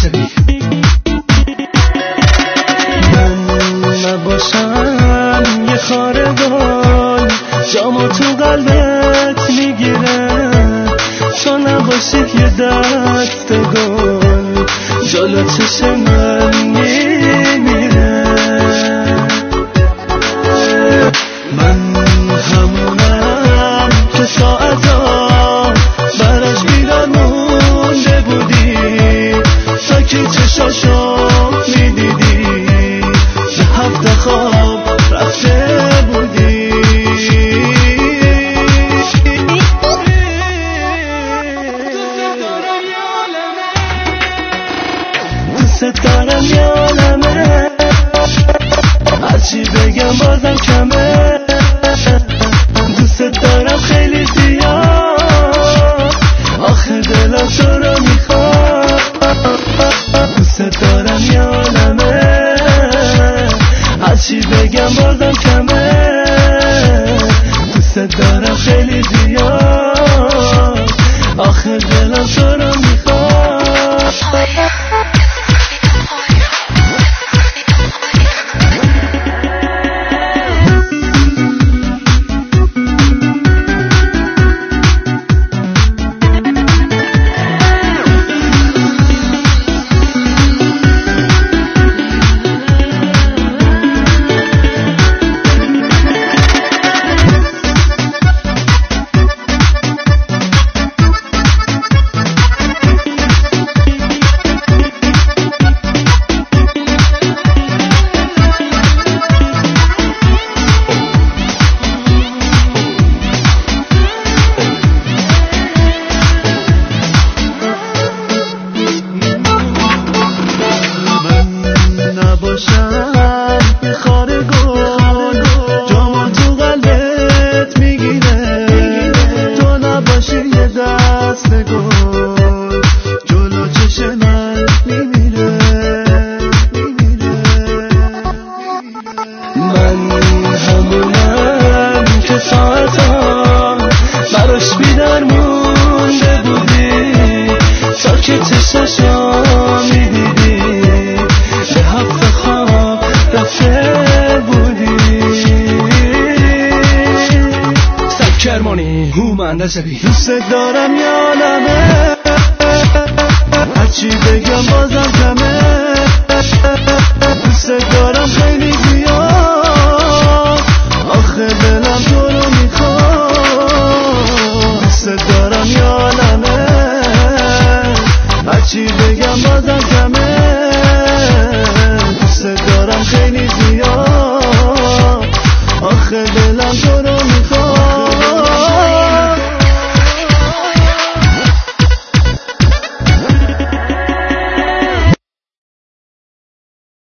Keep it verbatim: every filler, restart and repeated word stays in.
مهندسبی. من نباشم یه خارگان جامو تو قلبت میگیره، تو نباشی یه دست گل جلو چشم من میمیره. من همونم که ساعتا براش بیدار مونده بودی، تا که چشاشو میدیدی به هفته خواب رفته بودی. دوست دارم یالمه، هرچی بگم بازم کمه. دوست دارم خیلی زیاد، آخه دلم تو رو میخواد. دوست دارم یالمه، هرچی بگم بازم کمه. دوست دارم خیلی زیاد، آخه دلم تو رو میخواد. دوست دارم یالمه، هرچی بگم بازم کمه. دوست دارم خیلی زیاد، آخه دلم تو رو میخواد. دوست دارم یالمه، هرچی بگم بازم